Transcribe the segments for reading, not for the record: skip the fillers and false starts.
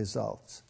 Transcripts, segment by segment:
results.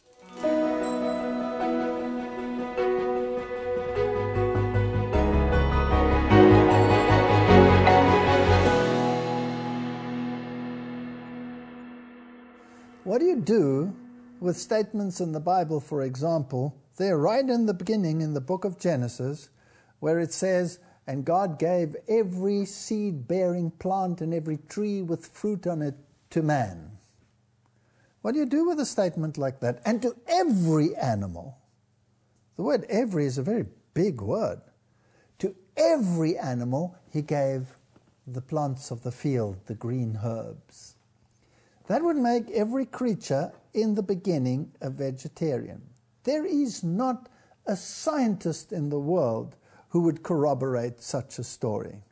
What do you do with statements in the Bible, for example, there right in the beginning in the book of Genesis, where it says, "And God gave every seed-bearing plant and every tree with fruit on it to man"? What do you do with a statement like that? And to every animal. The word every is a very big word. To every animal he gave the plants of the field, the green herbs. That would make every creature in the beginning a vegetarian. There is not a scientist in the world who would corroborate such a story.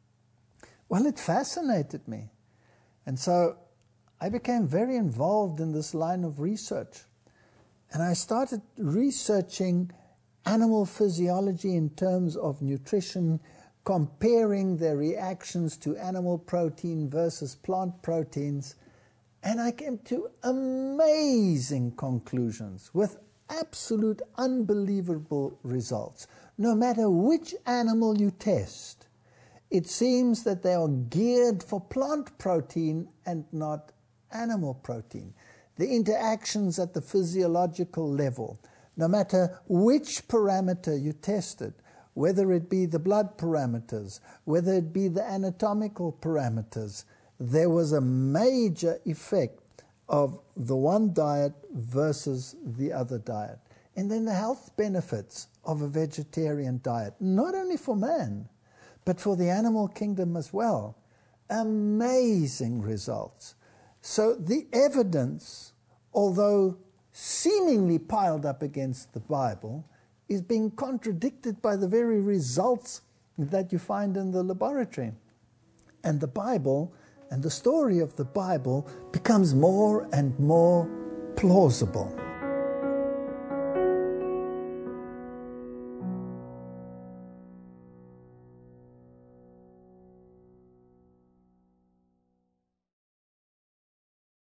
Well, it fascinated me. And so I became very involved in this line of research. And I started researching animal physiology in terms of nutrition, comparing their reactions to animal protein versus plant proteins. And I came to amazing conclusions with absolute unbelievable results. No matter which animal you test, it seems that they are geared for plant protein and not animal protein. The interactions at the physiological level, no matter which parameter you tested, whether it be the blood parameters, whether it be the anatomical parameters, there was a major effect of the one diet versus the other diet. And then the health benefits of a vegetarian diet, not only for man, but for the animal kingdom as well. Amazing results. So the evidence, although seemingly piled up against the Bible, is being contradicted by the very results that you find in the laboratory. And the Bible and the story of the Bible becomes more and more plausible.